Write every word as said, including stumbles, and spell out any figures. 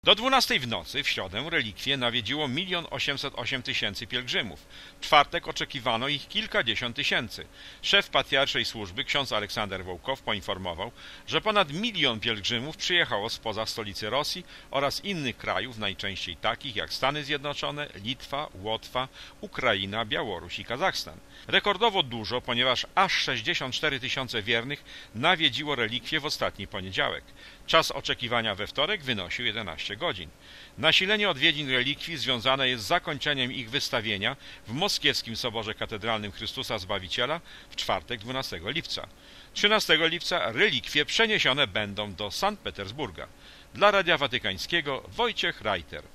Do dwunastej w nocy w środę relikwie nawiedziło milion osiemset osiem tysięcy pielgrzymów. W czwartek oczekiwano ich kilkadziesiąt tysięcy. Szef patriarszej służby, ksiądz Aleksander Wołkow, poinformował, że ponad milion pielgrzymów przyjechało spoza stolicy Rosji oraz innych krajów, najczęściej takich jak Stany Zjednoczone, Litwa, Łotwa, Ukraina, Białoruś i Kazachstan. Rekordowo dużo, ponieważ aż sześćdziesiąt cztery tysiące wiernych nawiedziło relikwie w ostatni poniedziałek. Czas oczekiwania we wtorek wynosił jedenaście godzin. Nasilenie odwiedzin relikwii związane jest z zakończeniem ich wystawienia w moskiewskim Soborze Katedralnym Chrystusa Zbawiciela w czwartek dwunastego lipca. trzynastego lipca relikwie przeniesione będą do Sankt Petersburga. Dla Radia Watykańskiego Wojciech Reiter.